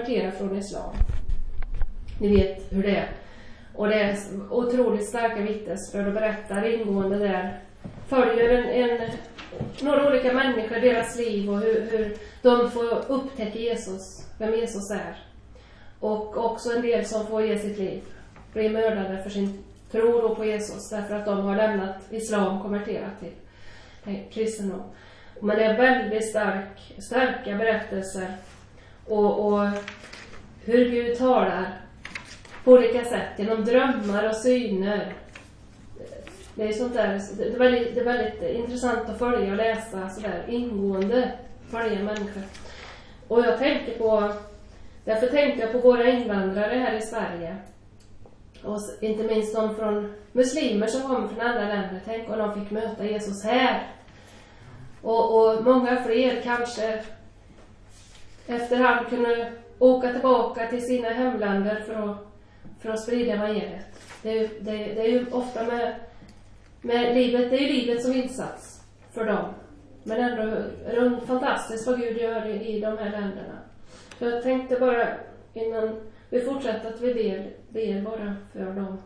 konvertera från islam. Ni vet hur det är. Och det är otroligt starka vittnesbörd och berättar ingående där. Följer några olika människor, deras liv och hur de får upptäcka Jesus, vem Jesus är. Och också en del som får ge sitt liv. Blir mördade för sin tro då på Jesus därför att de har lämnat islam och konverterat till kristendom. Men det är väldigt starka berättelser och hur Gud talar på olika sätt genom drömmar och syner. Det är sånt där, det är väldigt intressant att följa och läsa sådär ingående, följa människor. Och därför tänkte jag på våra invandrare här i Sverige. Och inte minst de från muslimer som kommer från andra länder. Tänk om de fick möta Jesus här. Och många fler kanske efterhand kunde åka tillbaka till sina hemländer för att sprida evangeliet. Det är ju ofta med livet, det är ju livet som insats för dem. Men ändå är det fantastiskt vad Gud gör i de här länderna. Så jag tänkte bara innan vi fortsätter att vi ber bara för dem.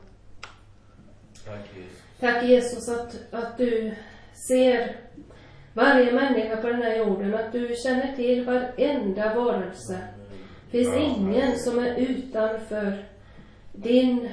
Tack Jesus att du ser varje människa på den här jorden. Att du känner till varenda varelse. Det finns ingen som är utanför dina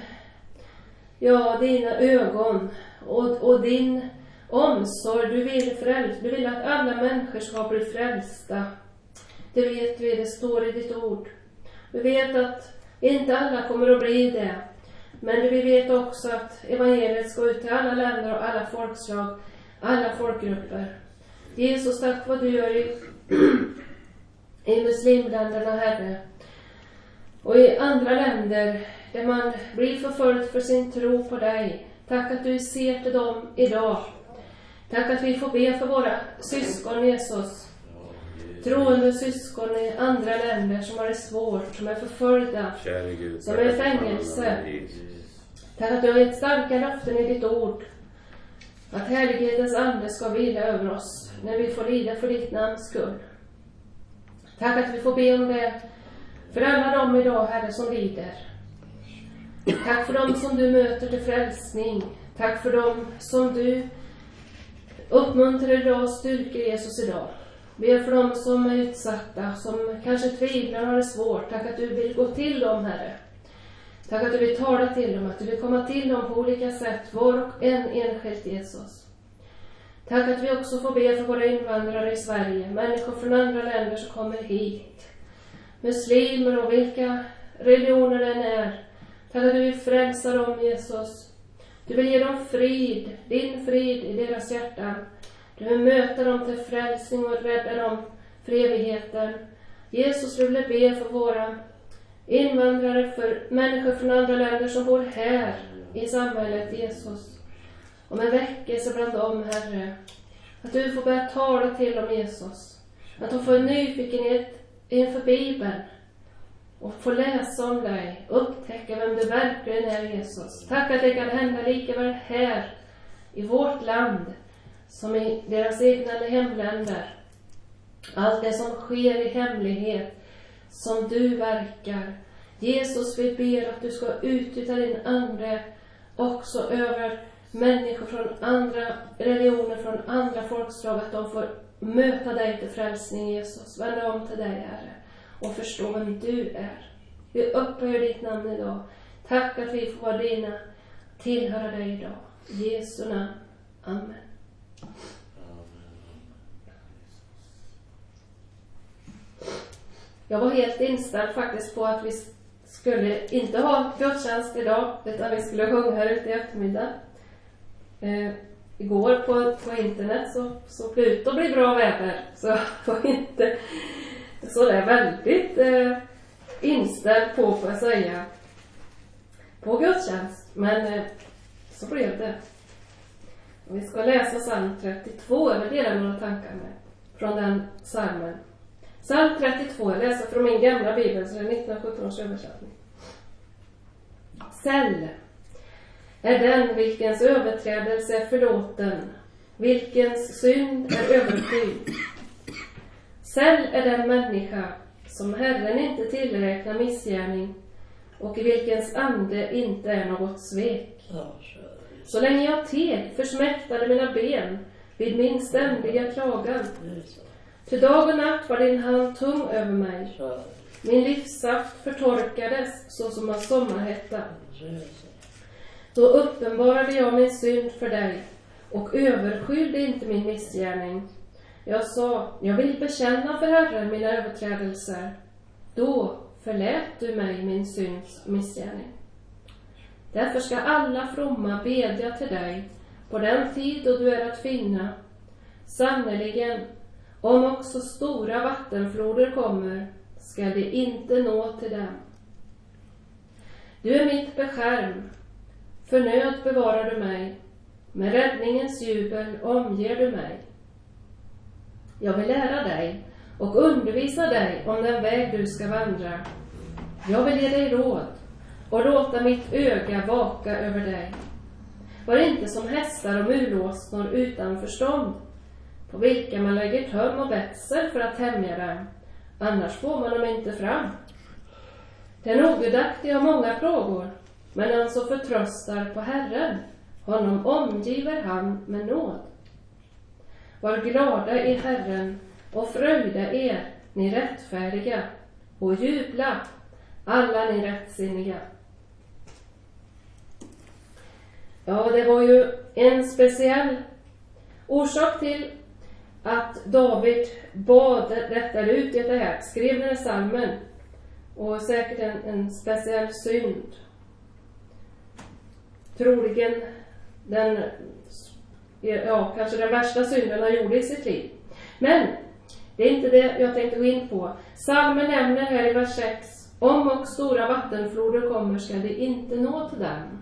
ögon och din omsorg. Du vill att alla människor ska bli frälsta. Det vet vi, det står i ditt ord. Vi vet att inte alla kommer att bli det. Men vi vet också att evangeliet ska ut till alla länder och alla folkslag, alla folkgrupper. Jesus, tack vad du gör i muslimländerna, Herre. Och i andra länder där man blir förföljd för sin tro på dig. Tack att du ser till dem idag. Tack att vi får be för våra syskon, Jesus. Troende syskon i andra länder som har det svårt, som är förföljda, som är i fängelse. Tack att du har gett starka löften i ditt ord. Att härlighetens ande ska vila över oss när vi får lida för ditt namns skull. Tack att vi får be om det för alla dem idag, Herre, som lider. Tack för dem som du möter till frälsning. Tack för dem som du uppmuntrar idag och styrker Jesus idag. Be för dem som är utsatta, som kanske tvivlar och har det svårt. Tack att du vill gå till dem, Herre. Tack att du vill tala till dem, att du vill komma till dem på olika sätt, var och en enskilt, Jesus. Tack att vi också får be för våra invandrare i Sverige, människor från andra länder som kommer hit. Muslimer och vilka religioner den är. Tack att du vill frälsa dem, Jesus. Du vill ge dem frid, din frid i deras hjärtan. Du vill möta dem till frälsning och rädda dem för evigheten. Jesus, du vill be för våra invandrare, för människor från andra länder som bor här i samhället, Jesus. Och med väckelse bland dem, Herre. Att du får börja tala till dem, Jesus. Att de får en nyfikenhet inför Bibeln. Och få läsa om dig. Upptäcka vem du verkligen är, Jesus. Tack att det kan hända lika väl här i vårt land som i deras egna hemländer. Allt det som sker i hemlighet, som du verkar. Jesus, vi ber att du ska utgjuta din ande också över människor från andra religioner, från andra folkslag, att de får möta dig till frälsning, Jesus. Vända om till dig, Herre, och förstå vem du är. Vi upphöjer ditt namn idag. Tack att vi får vara dina, tillhöra dig idag. I Jesu namn. Amen. Jag var helt inställd faktiskt på att vi skulle inte ha gudstjänst idag, utan vi skulle sjunga här ute i eftermiddag. Igår på internet så såg det ut att bli bra väder, så jag var inte så där väldigt inställd på, får jag säga, på gudstjänst. Men så blev det. Och vi ska läsa psalm 32, jag vill dela några tankar med från den psalmen. Psalm 32, jag läser från min gamla bibel, så det är 1917 års översättning. Säll är den vilkens överträdelse är förlåten, vilkens synd är överskydd. Säll är den människa som Herren inte tillräknar missgärning och i vilkens ande inte är något svek. Så länge jag teg försmäktade mina ben vid min ständiga klagan. Till dag och natt var din hand tung över mig. Min livssaft förtorkades så som av sommarhetta. Då uppenbarade jag min synd för dig och överskyllde inte min missgärning. Jag sa, jag vill bekänna för Herren mina överträdelser. Då förlät du mig min synds missgärning. Därför ska alla fromma bedja till dig på den tid då du är att finna. Sannerligen, om också stora vattenfloder kommer, ska det inte nå till dem. Du är mitt beskärm, för nöd bevarar du mig, med räddningens jubel omger du mig. Jag vill lära dig och undervisa dig om den väg du ska vandra. Jag vill ge dig råd och låta mitt öga vaka över dig. Var inte som hästar och mulåsnor utan förstånd, på vilka man lägger töm och betsel för att tämja dem, annars får man dem inte fram. Den ogudaktige har många frågor, men han som förtröstar på Herren, honom omgiver han med nåd. Var glada i Herren och fröjda er, ni rättfärdiga, och jubla, alla ni rättsinniga. Ja, det var ju en speciell orsak till att David bad rättade ut det här, skrev den här psalmen, och säkert en speciell synd. Troligen kanske den värsta synden han gjorde i sitt liv. Men det är inte det jag tänkte gå in på. Psalmen nämner här i vers 6, om och stora vattenfloder kommer ska det inte nå till dem.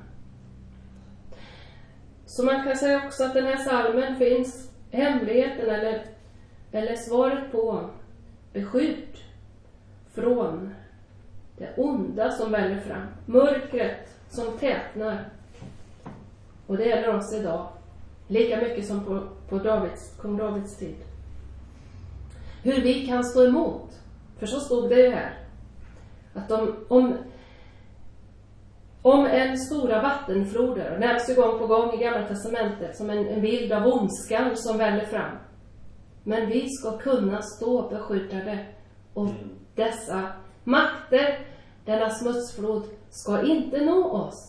Så man kan säga också att den här psalmen finns hemligheten eller svaret på beskydd från det onda som väller fram. Mörkret som tätnar. Och det gäller oss idag. Lika mycket som på kung Davids tid. Hur vi kan stå emot. För så stod det ju här. Att om en stora vattenfloder, och nämns ju gång på gång i Gamla testamentet som en bild av ondskan som väller fram. Men vi ska kunna stå beskyddade, och dessa makter, denna smutsflod, ska inte nå oss.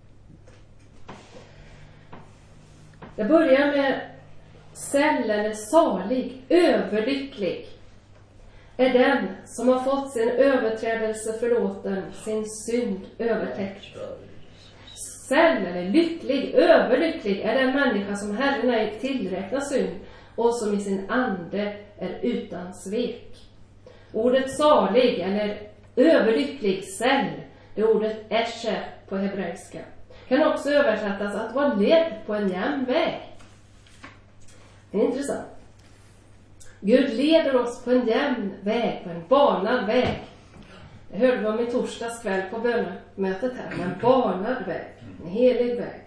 Jag börjar med säll eller salig, överlycklig är den som har fått sin överträdelse förlåten, sin synd övertäckt. Säll eller lycklig, överlycklig är den människa som Herren är tillräknar synd och som i sin ande är utan svek. Ordet salig eller överlycklig, säll, det är ordet eshe på hebreiska. Kan också översättas att vara ledd på en jämn väg. Det är intressant. Gud leder oss på en jämn väg, på en banad väg. Det hörde vi om i torsdags kväll på bönemötet här. En banad väg, en helig väg.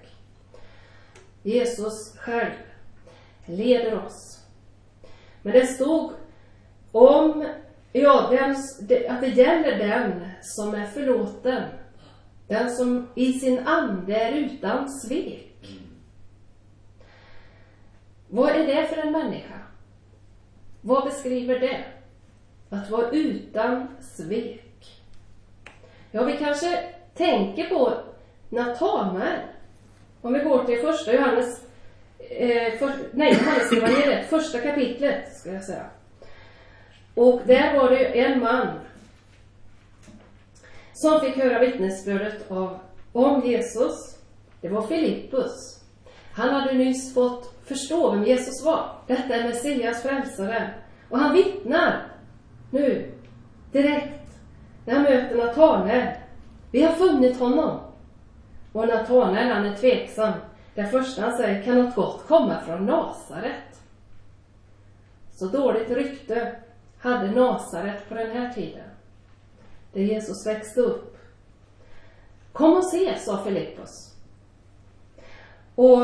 Jesus själv leder oss. Men det stod om att det gäller den som är förlåten. Den som i sin ande är utan svek. Vad är det för en människa? Vad beskriver det? Att vara utan svek. Ja, vi kanske tänker på Natanael. Om vi går till första Johannes evangeliet, första kapitlet ska jag säga. Och där var det en man som fick höra vittnesbördet om Jesus. Det var Filippus. Han hade nyss fått förstå vem Jesus var. Detta är Messias frälsare. Och han vittnar nu direkt när han möter Natanael. Vi har funnit honom. Och Natanael, han är tveksam. Det första han säger, kan något gott komma från Nasaret? Så dåligt rykte hade Nasaret på den här tiden. Där Jesus växte upp. Kom och se, sa Filippus. Och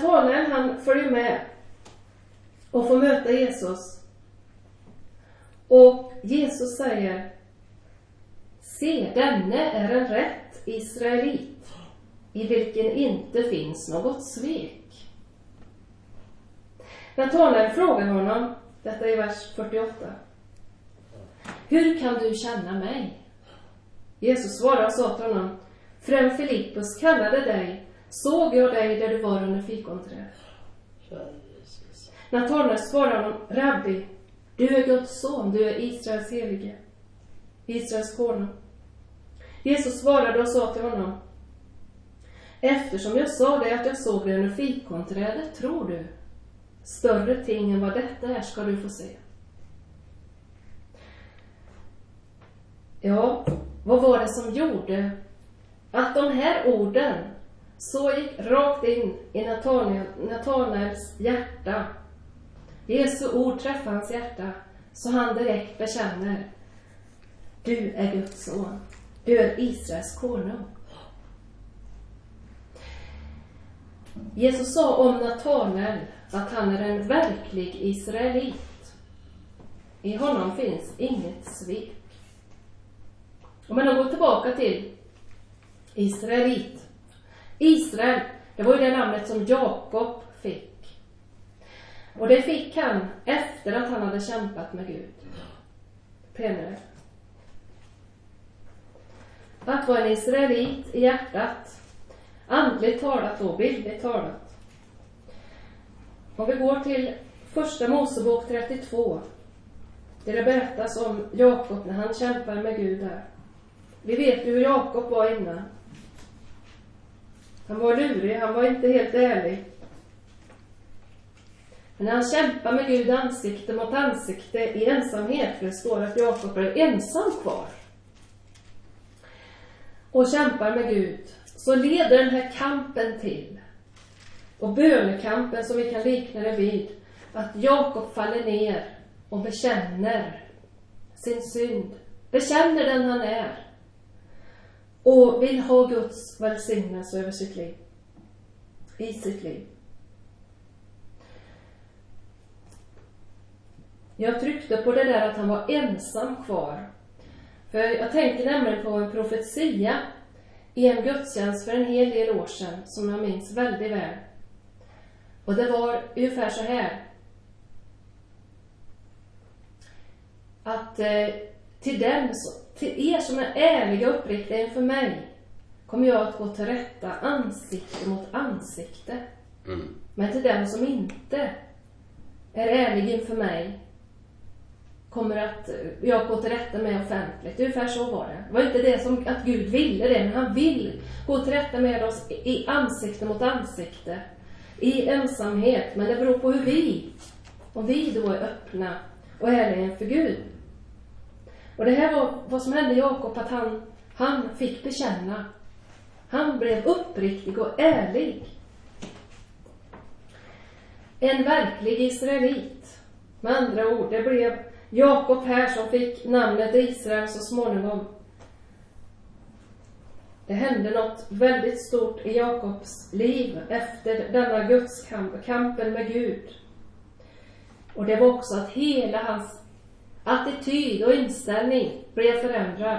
Natanael, han följer med och får möta Jesus. Och Jesus säger: se, denne är en rätt israelit, i vilken inte finns något svek. Natanael frågar honom, detta är vers 48: hur kan du känna mig? Jesus svarade och sa till honom: frän Filippus kallade dig, såg jag dig där du var under fikonträd. Natanael svarade honom: rabbi, du är Guds son, du är Israels helige, Israels konung. Jesus svarade och sa till honom: eftersom jag sa dig att jag såg dig under fikonträdet, tror du? Större ting än vad detta är ska du få se. Ja, vad var det som gjorde att de här orden så gick rakt in i Natanaels hjärta? Jesu ord träffade hans hjärta, så han direkt bekänner: du är Guds son, du är Israels konung. Jesus sa om Natanael att han är en verklig israelit. I honom finns inget svek. Om man går tillbaka till israelit. Israel, det var ju det namnet som Jakob fick. Och det fick han efter att han hade kämpat med Gud. Penare. Att vara en israelit i hjärtat, andligt talat och bildligt talat. Om vi går till första Mosebok 32, där det berättas om Jakob när han kämpar med Gud där. Vi vet ju hur Jakob var innan. Han var lurig, han var inte helt ärlig. Men när han kämpar med Gud ansikte mot ansikte i ensamhet, för det står att Jakob är ensam kvar och kämpar med Gud, så leder den här kampen till, och bönekampen som vi kan likna det vid, att Jakob faller ner och bekänner sin synd, bekänner den han är, och vill ha Guds välsignelse över sitt liv, i sitt liv. Jag tryckte på det där att han var ensam kvar. För jag tänker nämligen på en profetia i en gudstjänst för en hel del år sedan, som jag minns väldigt väl. Och det var ungefär så här: att till er som är ärliga och uppriktiga inför mig kommer jag att gå till rätta ansikte mot ansikte. Men till den som inte är ärlig inför mig kommer att jag gå till rätta med offentligt. Ungefär så var det. Det var inte det som att Gud ville det, men han vill gå till rätta med oss i ansikte mot ansikte, i ensamhet. Men det beror på hur om vi då är öppna och ärliga inför Gud. Och det här var vad som hände Jakob, att han fick bekänna. Han blev uppriktig och ärlig. En verklig israelit. Med andra ord, det blev Jakob här som fick namnet Israel så småningom. Det hände något väldigt stort i Jakobs liv efter denna gudskampen med Gud. Och det var också att hela hans attityd och inställning blev förändrad.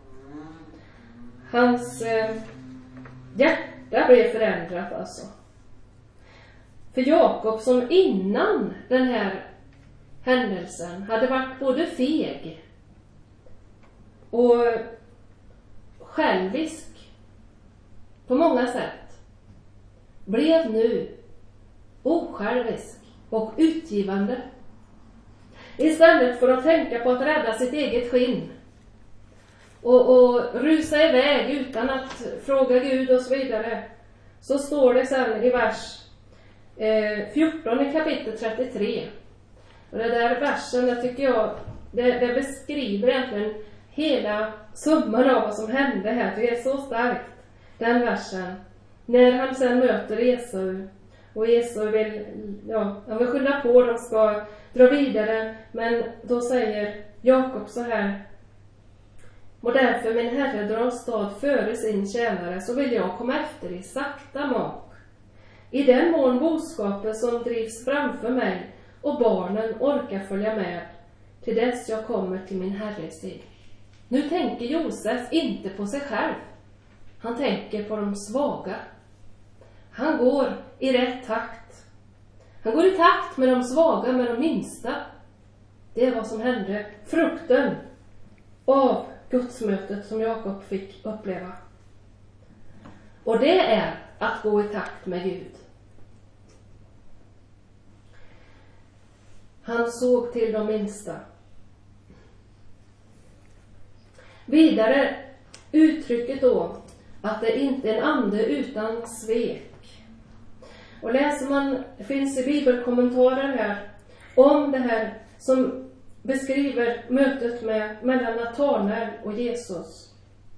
Hans hjärta blev förändrat alltså. För Jakob, som innan den här händelsen hade varit både feg och självisk på många sätt, blev nu osjälvisk och utgivande. Istället för att tänka på att rädda sitt eget skinn och rusa iväg utan att fråga Gud och så vidare, så står det sen i vers 14 i kapitel 33. Och det där versen, det tycker jag, det beskriver egentligen hela summan av vad som hände här. Det är så starkt, den versen. När han sen möter Esau, och Esau han vill skynda på, de ska dra vidare. Men då säger Jakob så här: och därför min herre drar stad före sin tjänare, så vill jag komma efter i sakta mak. I den mån boskapen som drivs framför mig och barnen orkar följa med, till dess jag kommer till min herres tid. Nu tänker Josef inte på sig själv. Han tänker på de svaga. Han går i rätt takt. Han går i takt med de svaga, med de minsta. Det är vad som hände. Frukten av gudsmötet som Jakob fick uppleva. Och det är att gå i takt med Gud. Han såg till de minsta. Vidare uttrycket då att det inte är en ande utan svek. Och läser man, det finns i bibelkommentarer här om det här som beskriver mötet mellan Natanael och Jesus.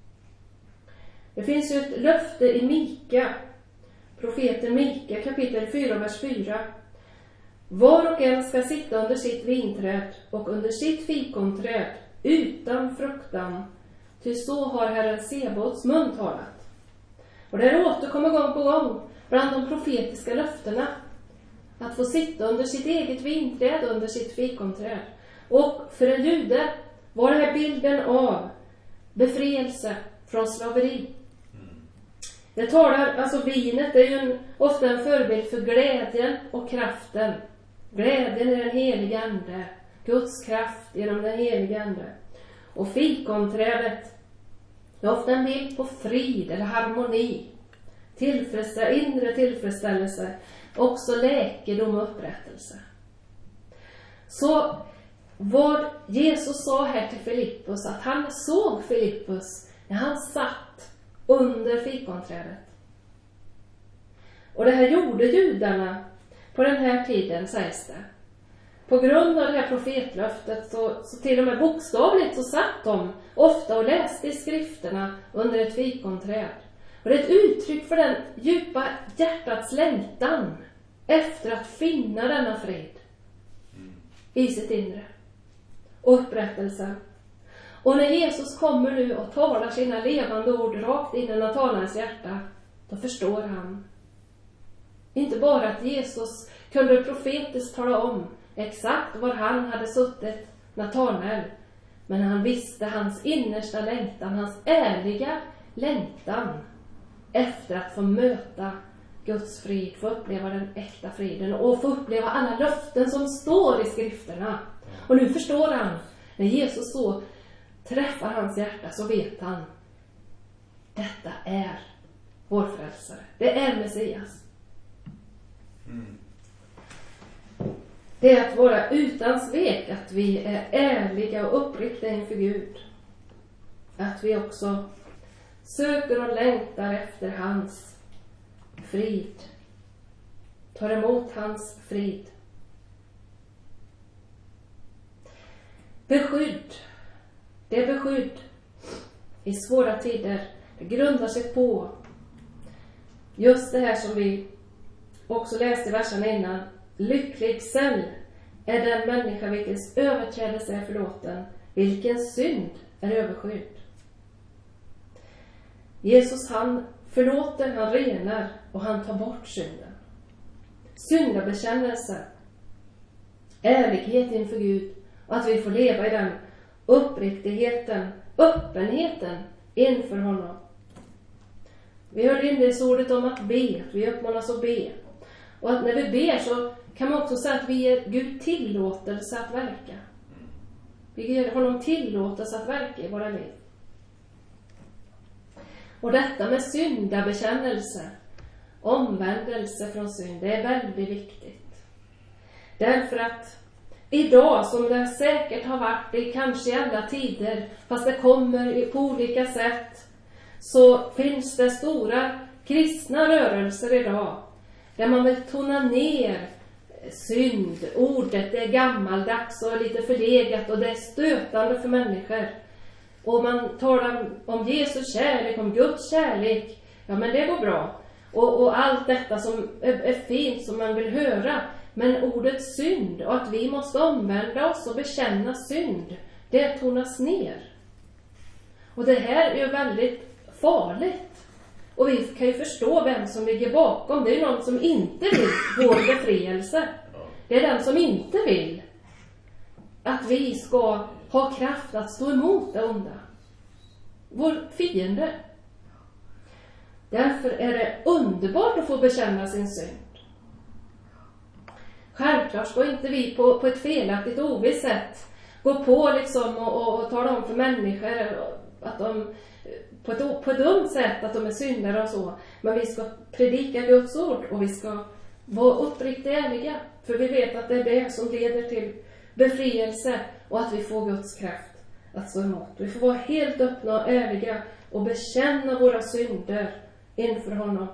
Det finns ju ett löfte i Mika, profeten Mika, kapitel 4, vers 4. Var och en ska sitta under sitt vinträd och under sitt fikonträd utan fruktan, ty så har Herren Sebaots mun talat. Och det här återkommer gång på gång bland de profetiska löftena. Att få sitta under sitt eget vinträd, under sitt fikonträd. Och för en jude var det här bilden av befrielse från slaveri. Det talar, alltså vinet är ju ofta en förebild för glädjen och kraften. Glädjen i den heliga ande. Guds kraft genom den heliga ande. Och fikonträdet är ofta en bild på frid eller harmoni. Inre tillfredsställelse. Också läkedom och upprättelse. Så vad Jesus sa här till Filippus, att han såg Filippus när han satt under fikonträdet. Och det här gjorde judarna på den här tiden, sägs det. På grund av det här profetlöftet så till och med bokstavligt så satt de ofta och läste i skrifterna under ett fikonträd. Och det är ett uttryck för den djupa hjärtats längtan efter att finna denna frid i sitt inre. Och upprättelse. Och när Jesus kommer nu och talar sina levande ord rakt in i Natanaels hjärta, då förstår han. Inte bara att Jesus kunde profetiskt tala om exakt var han hade suttit, Natanael, men han visste hans innersta längtan, hans ärliga längtan efter att få möta Guds frid, få uppleva den äkta friden och få uppleva alla löften som står i skrifterna. Och nu förstår han, när Jesus så träffar hans hjärta, så vet han, detta är vår frälsare. Det är Messias. Det är att vara utan svek, att vi är ärliga och uppriktiga inför Gud. Att vi också söker och längtar efter hans frid. Tar emot hans frid. Beskydd. Det är beskydd i svåra tider. Det grundar sig på just det här som vi också läste i versen innan. Lycklig säll är den människa vilkens överträdelse är förlåten, vilken synd är överskydd. Jesus, han förlåter, han renar och han tar bort synden. Syndabekännelse, ärlighet inför Gud, och att vi får leva i den uppriktigheten, öppenheten inför honom. Vi hörde inledningsordet om att be, att vi uppmanas att be. Och att när vi ber så kan man också säga att vi ger Gud tillåtelse att verka. Vi ger honom tillåtelse att verka i våra liv. Och detta med syndabekännelse, omvändelse från synd, det är väldigt viktigt. Därför att idag, som det säkert har varit i kanske i alla tider, fast det kommer på olika sätt, så finns det stora kristna rörelser idag där man vill tona ner synd. Ordet är gammaldags och lite förlegat och det är stötande för människor. Och man talar om Jesus kärlek, om Guds kärlek. Ja, men det går bra. Och allt detta som är fint som man vill höra. Men ordet synd och att vi måste omvända oss och bekänna synd, det tonas ner. Och det här är ju väldigt farligt. Och vi kan ju förstå vem som ligger bakom. Det är ju någon som inte vill vår befrielse. Det är den som inte vill att vi ska ha kraft att stå emot det onda. Vår fiende. Därför är det underbart att få bekänna sin synd. Självklart ska inte vi på ett felaktigt ovisst sätt gå på liksom och tala om för människor att de på ett dumt sätt att de är syndare och så. Men vi ska predika Guds ord och vi ska vara uppriktigt ärliga. För vi vet att det är det som leder till befrielse och att vi får Guds kraft att stå emot. Vi får vara helt öppna och ärliga och bekänna våra synder inför honom.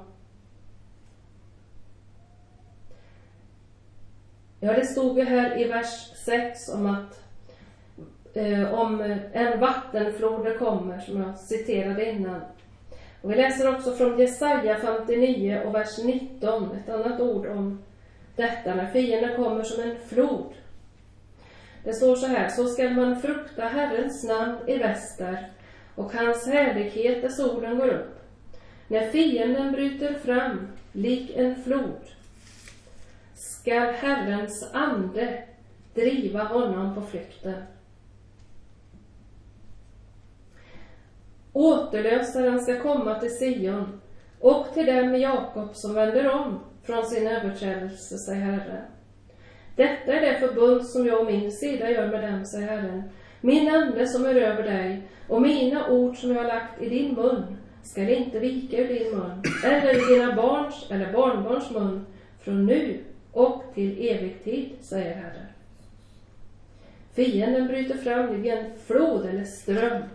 Ja, det stod ju här i vers 6 om att om en vattenflod kommer, som jag citerade innan. Och vi läser också från Jesaja 59 och vers 19, ett annat ord om detta, när fienden kommer som en flod. Det står så här: så skall man frukta Herrens namn i väster och hans härlighet där solen går upp. När fienden bryter fram lik en flod skall Herrens ande driva honom på flykten. Återlösaren ska komma till Sion och till dem i Jakob som vänder om från sin överträdelse, säger Herren. Detta är det förbund som jag och min sida gör med dem, säger Herren. Min ande som är över dig och mina ord som jag har lagt i din mun ska inte vika ur din mun eller i dina barns eller barnbarns mun från nu och till evig tid, säger Herren. Fienden bryter fram i en flod eller ström.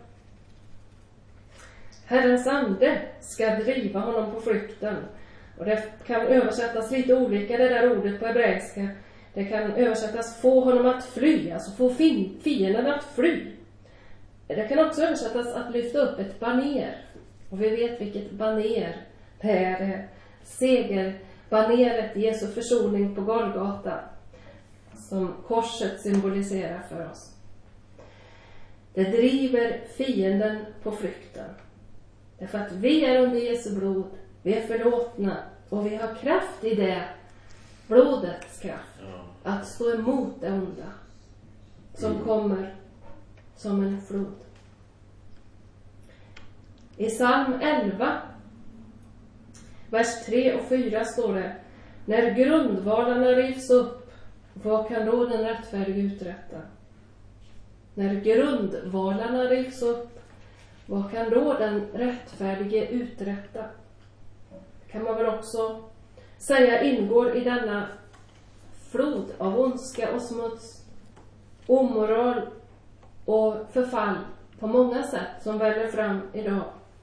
Herrens ande ska driva honom på flykten. Och det kan översättas lite olika, det där ordet på hebreiska. Det kan översättas få honom att fly, alltså få fienden att fly. Det kan också översättas att lyfta upp ett baner. Och vi vet vilket baner det är. Segerbaneret, Jesu försoning på Golgata, som korset symboliserar för oss. Det driver fienden på flykten. Därför att vi är under Jesu blod, vi är förlåtna och vi har kraft i det, blodets kraft, att stå emot det onda som kommer som en flod. I psalm 11, vers 3 och 4 står det: när grundvalarna rivs upp, vad kan då den rättfärdige uträtta? När grundvalarna rivs upp, vad kan då den rättfärdige uträtta? Kan man väl också säga ingår i denna flod av ondska och smuts, omoral och förfall på många sätt som väller fram idag.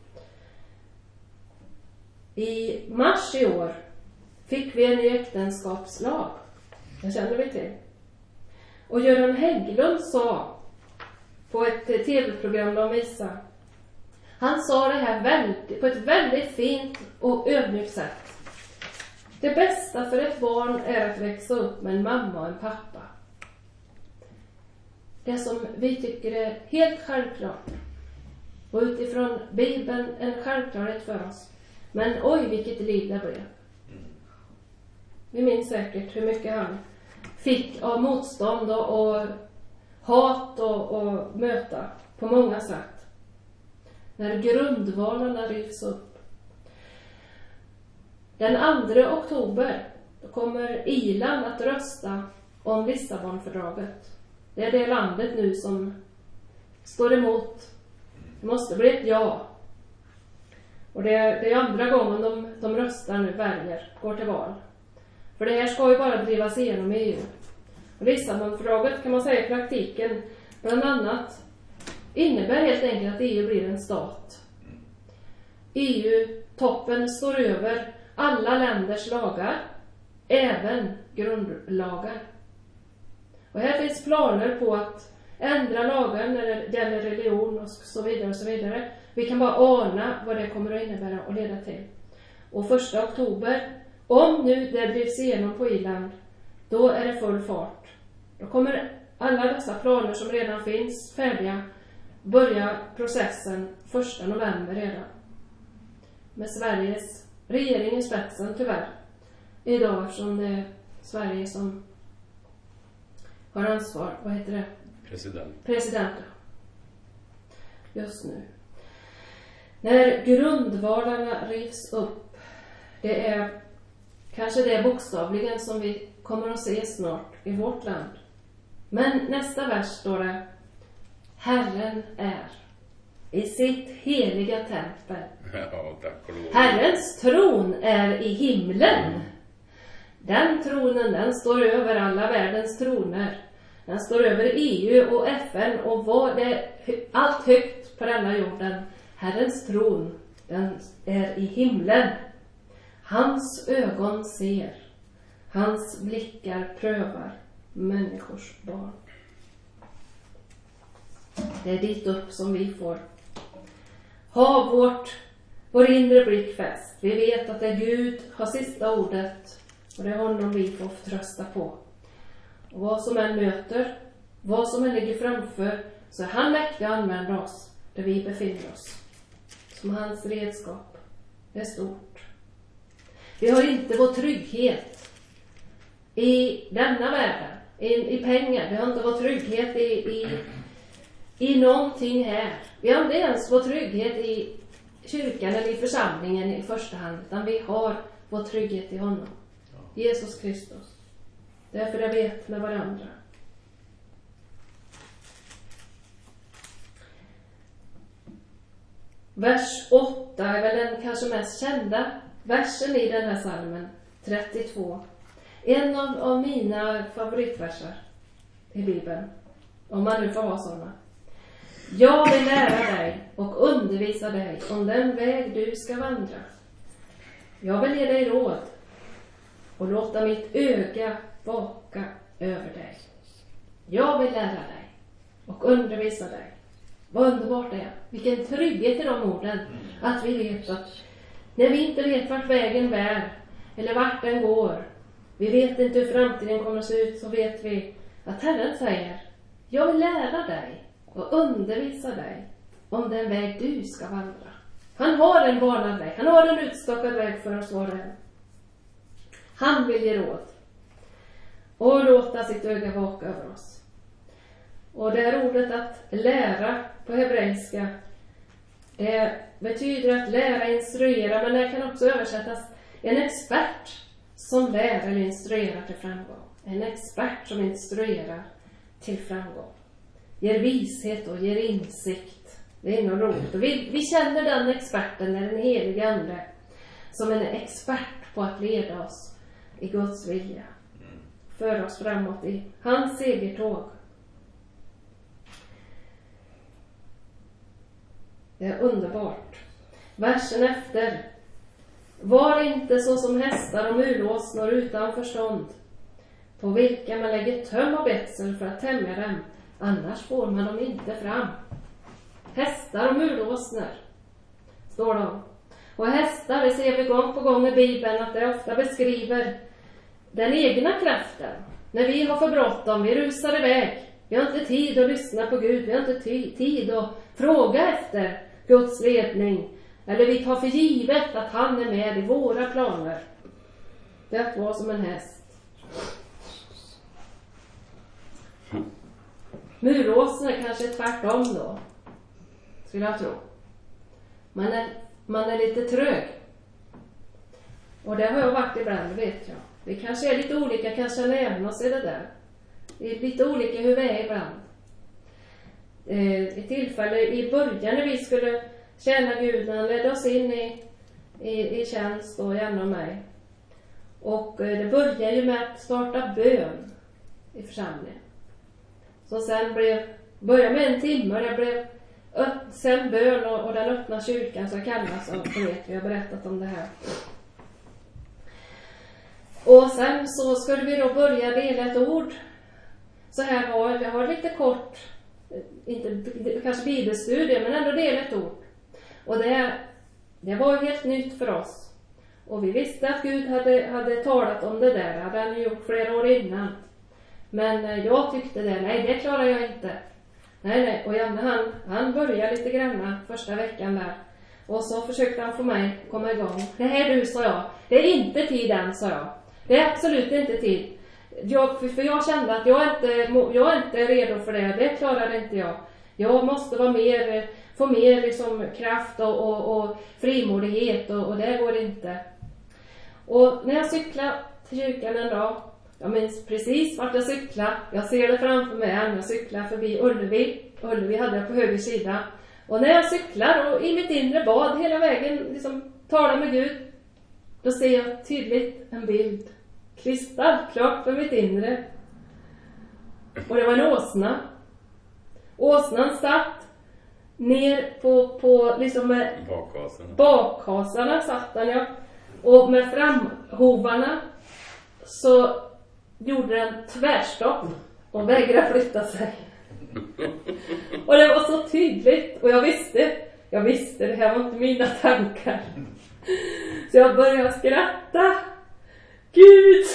I mars i år fick vi en ny äktenskapslag. Det känner vi till. Och Göran Hägglund sa på ett tv-program de visade, han sa det här på ett väldigt fint och ödmjukt sätt. Det bästa för ett barn är att växa upp med en mamma och en pappa. Det som vi tycker är helt självklart. Och utifrån Bibeln en självklarhet för oss. Men oj, vilket liv det blev. Vi minns säkert hur mycket han fick av motstånd och hat och möta på många sätt. När grundvalarna rivs upp. Den 2 oktober då kommer Irland att rösta om Lissabonfördraget. Det är det landet nu som står emot. Det måste bli ett ja. Och det är andra gången de röstar nu, går till val. För det här ska ju bara drivas igenom i EU. Och Lissabonfördraget kan man säga i praktiken bland annat innebär helt enkelt att EU blir en stat. EU-toppen står över alla länders lagar, även grundlagar. Och här finns planer på att ändra lagar när det gäller religion och så vidare och så vidare. Vi kan bara ana vad det kommer att innebära och leda till. Och 1 oktober, om nu det drivs igenom på Irland, då är det full fart. Då kommer alla dessa planer som redan finns färdiga börja processen 1 november redan. Med Sveriges regering i spetsen tyvärr. Idag, eftersom det är Sverige som har ansvar, President. Just nu. När grundvalarna rivs upp, det är kanske det bokstavligen som vi kommer att se snart i vårt land. Men nästa vers står det: Herren är i sitt heliga tempel. Ja, tack och lov. Herrens tron är i himlen. Den tronen, den står över alla världens troner. Den står över EU och FN och vad det allt högt på denna jorden. Herrens tron, den är i himlen. Hans ögon ser. Hans blickar prövar människors barn. Det är dit upp som vi får ha vår inre blick fäst. Vi vet att det är Gud har sista ordet och det är honom vi får trösta på. Och vad som än möter, vad som än ligger framför, så är han mäktig att använda oss där vi befinner oss. Som hans redskap. Det är stort. Vi har inte vår trygghet i denna världen, i pengar. Vi har inte vår trygghet i någonting här. Vi har inte ens vår trygghet i kyrkan eller i församlingen i första hand, utan vi har vår trygghet i honom. Jesus Kristus. Därför är vi ett med varandra. Vers 8 är väl den kanske mest kända versen i den här psalmen, 32. En av mina favoritverser i Bibeln, om man nu får ha sådana. Jag vill lära dig och undervisa dig om den väg du ska vandra. Jag vill ge dig råd och låta mitt öga vaka över dig. Jag vill lära dig och undervisa dig. Vad underbart det är. Vilken trygghet i de orden. Att vi vet att när vi inte vet vart vägen bär eller vart den går, vi vet inte hur framtiden kommer att se ut, så vet vi att Herren säger: jag vill lära dig och undervisa dig om den väg du ska vandra. Han har en banad väg. Han har en utstakad väg för oss var och en. Han vill ge råd och låta sitt öga vaka över oss. Och det här ordet att lära på hebreiska, det betyder att lära, instruera, men det kan också översättas en expert som lär eller instruerar till framgång. En expert som instruerar till framgång. Ger vishet och ger insikt. Det är nog roligt. Och vi känner den experten, den heliga ande, som en expert på att leda oss i Guds vilja. Föra oss framåt i hans segertåg. Det är underbart. Versen efter: var inte så som hästar och mulåsnor utan förstånd, på vilka man lägger töm och betsel för att tämja dem, annars får man dem inte fram. Hästar och mulåsnor står de. Och hästar, det ser vi gång på gång i Bibeln att det ofta beskriver den egna kraften. När vi har för bråttom, vi rusar iväg. Vi har inte tid att lyssna på Gud. Vi har inte tid att fråga efter Guds ledning. Eller vi tar för givet att han är med i våra planer. Det är att vara som en häst. Mulåsnor kanske tvärtom då, skulle jag tro. Man är lite trög. Och det har jag varit ibland, vet jag. Vi kanske är lite olika, kanske även oss i det där. Det är lite olika hur vi är ibland. Ett tillfälle i början när vi skulle tjäna Gud, han ledde oss in i tjänst och genom mig. Och det började ju med att starta bön i församlingen. Så sen började med en timme, det blev sen bön och den öppna kyrkan så kallas, och så vet vi har berättat om det här. Och sen så skulle vi då börja dela ett ord. Så här jag har lite kort, inte kanske bibelstudier, men ändå dela ett ord. Och det var helt nytt för oss. Och vi visste att Gud hade talat om det där. Hade han gjort flera år innan. Men jag tyckte nej det klarar jag inte. Nej. Och Janne han började lite grann första veckan där. Och så försökte han få mig komma igång. Det här du, sa jag. Det är inte tid än, sa jag. Det är absolut inte tid. För jag kände att jag är inte redo för det. Det klarar inte jag. Jag måste få mer liksom kraft och frimodighet och det går inte. Och när jag cyklade till kyrkan en dag, jag minns precis vart jag cyklade. Jag ser det framför mig än. Jag cyklar förbi Ullevi. Ullevi hade jag på höger sida. Och när jag cyklar och i mitt inre bad hela vägen liksom talar med Gud, då ser jag tydligt en bild. Kristallklart för mitt inre. Och det var en åsna. Åsnan satt ner på liksom med bakhasarna satt den, ja. Och med framhovarna så gjorde den tvärstopp och vägrade flytta sig. Och det var så tydligt. Och jag visste det här var inte mina tankar. Så jag började skratta. Gud!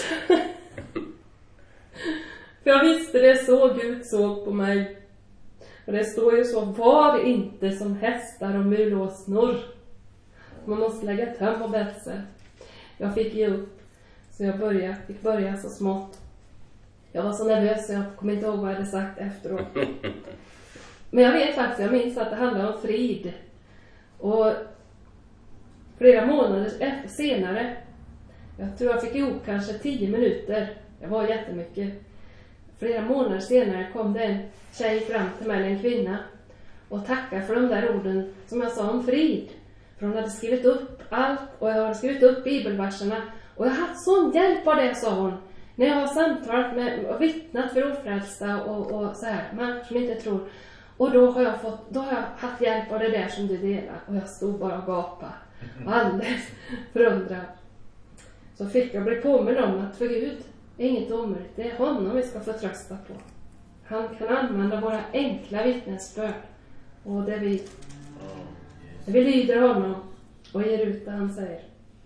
För jag visste det så Gud såg på mig. Och det står ju så: var inte som hästar och mulåsnor. Man måste lägga töm och bälse. Jag fick ge upp. Så jag fick börja så smått. Jag var så nervös så jag kommer inte ihåg vad jag hade sagt efteråt. Men jag minns att det handlade om frid. Och flera månader senare, jag tror jag fick ihop kanske 10 minuter. Det var jättemycket. Flera månader senare kom det en tjej fram till mig, en kvinna, och tackade för de där orden som jag sa om frid. För hon hade skrivit upp allt och jag hade skrivit upp bibelverserna. Och jag har haft sån hjälp av det, sa hon. När jag har samtalat med och vittnat för ofrälsta och så här, människor som inte tror. Och då har jag haft hjälp av det där som du delar. Och jag stod bara och gapade. Alldeles förundrad. Så fick jag bli påminn om att för Gud är inget omöjligt. Det är honom vi ska förtrösta på. Han kan använda våra enkla vittnesbörd. Och det vi lyder honom och ger ut det han säger.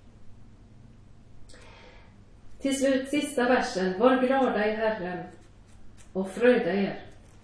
Till slut, sista versen. Var glada i Herren och fröjda er.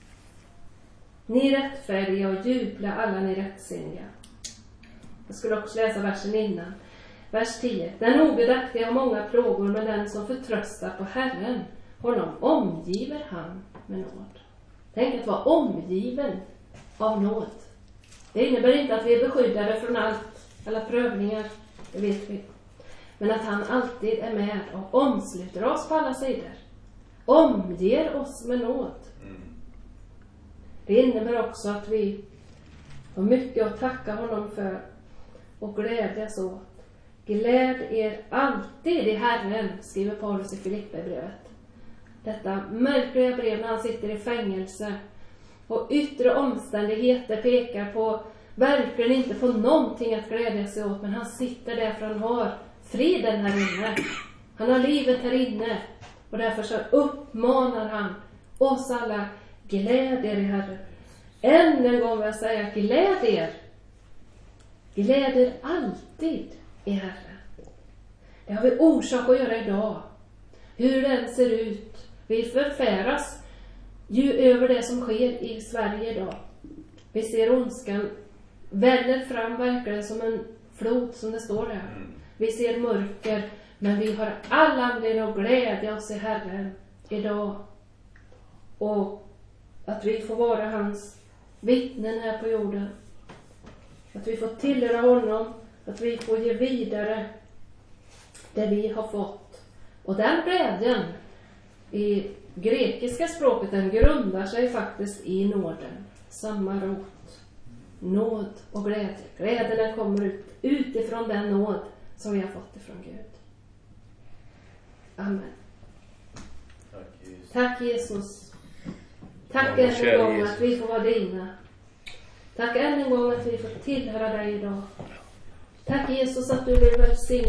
Ni rättfärdiga och jubla alla ni rättsinniga. Jag skulle också läsa versen innan. Vers 10. Den ogudaktiga har många plågor, men den som förtröstar på Herren, honom omgiver han med nåd. Tänk att vara omgiven av nåd. Det innebär inte att vi är beskyddade från alla prövningar, det vet vi. Men att han alltid är med och omsluter oss på alla sidor. Omger oss med nåd. Det innebär också att vi har mycket att tacka honom för och glädjas åt. Gläd er alltid i Herren, skriver Paulus i Filipperbrevet. Detta märkliga brev när han sitter i fängelse. Och yttre omständigheter pekar på verkligen inte på någonting att glädja sig åt. Men han sitter där för han har friden här inne. Han har livet här inne. Och därför så uppmanar han oss alla: gläd er i Herren. Än en gång vill jag säga: gläd er. Gläd er alltid i Herren. Det har vi orsak att göra idag. Hur den ser ut. Vi förfäras ju över det som sker i Sverige idag. Vi ser ondskan väller fram verkligen som en flod, som det står där. Vi ser mörker, men vi har all anledning att glädja oss i Herren idag. Och att vi får vara hans vittnen här på jorden. Att vi får tillhöra honom. Att vi får ge vidare det vi har fått. Och den glädjen i grekiska språket, den grundar sig faktiskt i nåden. Samma rot. Nåd och glädje. Glädjen kommer utifrån den nåd som vi har fått ifrån Gud. Amen. Tack Jesus. Tack än en gång att vi får vara dina. Tack än en gång att vi får tillhöra dig idag. Tack Jesus att du vill välsigna